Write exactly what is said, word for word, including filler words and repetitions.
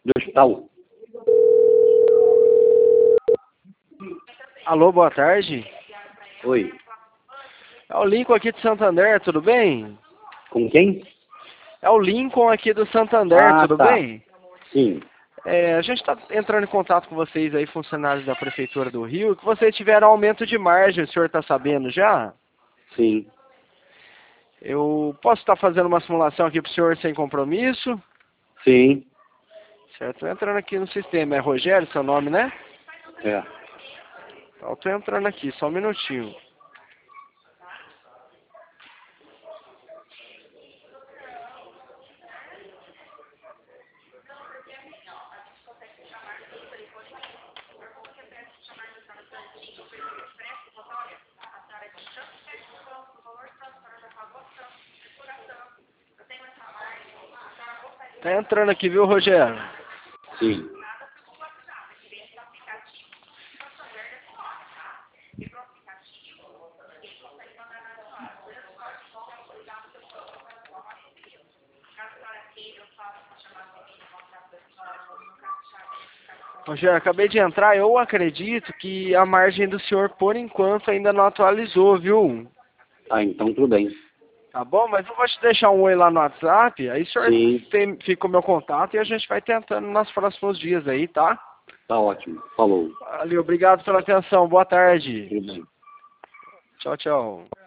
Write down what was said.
do hospital. Alô, boa tarde. Oi. É o Lincoln aqui de Santander, tudo bem? Com quem? É o Lincoln aqui do Santander, Ah, tudo tá. bem? Sim. É, a gente está entrando em contato com vocês aí, funcionários da Prefeitura do Rio, que vocês tiveram aumento de margem, o senhor está sabendo já? Sim. Eu posso estar fazendo uma simulação aqui para o senhor sem compromisso? Sim. Certo, estou entrando aqui no sistema, é Rogério seu nome, né? É. Então, estou entrando aqui, só um minutinho. Tá entrando aqui, viu, Rogério? Sim. Rogério, acabei de entrar, eu acredito que a margem do senhor, por enquanto, ainda não atualizou, viu? Ah, então tudo bem. Tá bom? Mas eu vou te deixar um oi lá no WhatsApp, aí o senhor Sim. tem, fica o meu contato e a gente vai tentando nos próximos dias aí, tá? Tá ótimo. Falou. Valeu, obrigado pela atenção, boa tarde. Tudo bem. Tchau, tchau.